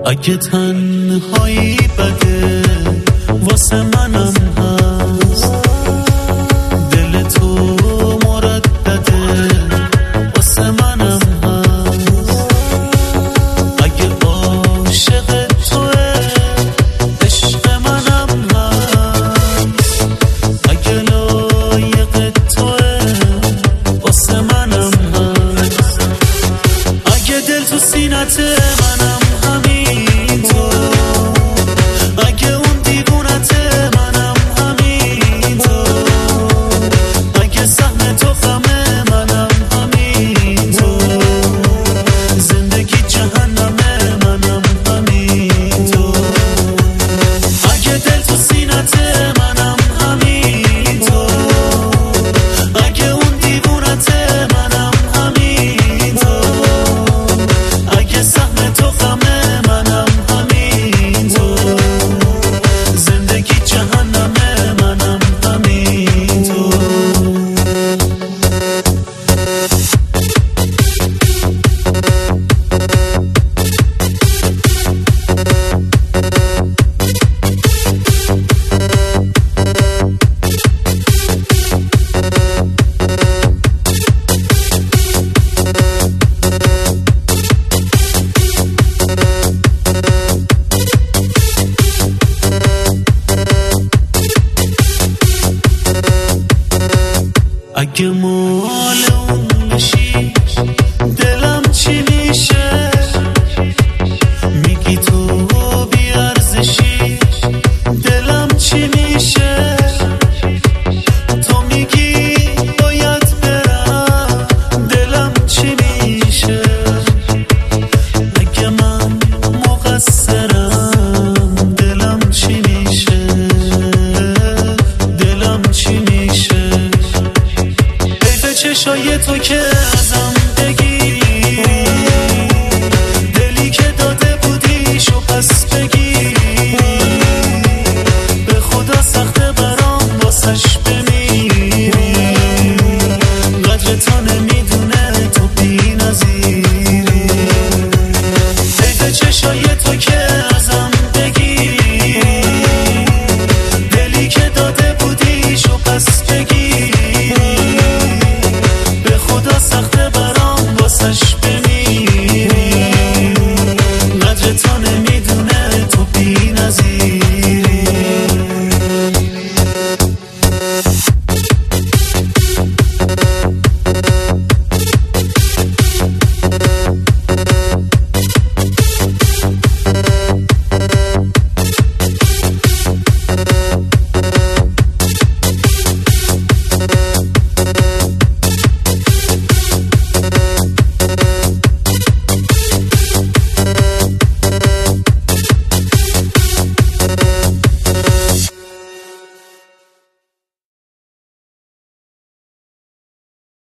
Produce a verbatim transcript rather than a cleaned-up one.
اگه تنهایی بده واسه منم هست، دل تو مردده واسه منم هست. اگه عاشق توه عشق منم هست، اگه لایق توه واسه منم هست. اگه دل تو سینت منم همینطور، اگه اون دیوونت منم همینطور، اگه سهم تو غم منم همینطور، زندگی جهنم منم همینطور. اگه دل تو سینت منم همینطور، اگه اون دیوونت منم همینطور، اگه سهم تو غم منم همینطور، زندگی جهنم منم همینطور. اگه مال اون بشی دلم چی میشه؟ میگی تو بیارزشی دلم چی میشه؟ تو میگی باید برم دلم چی میشه؟ اگه من مقصرم دلم چی میشه؟ دلم چی میشه؟ چشای تو که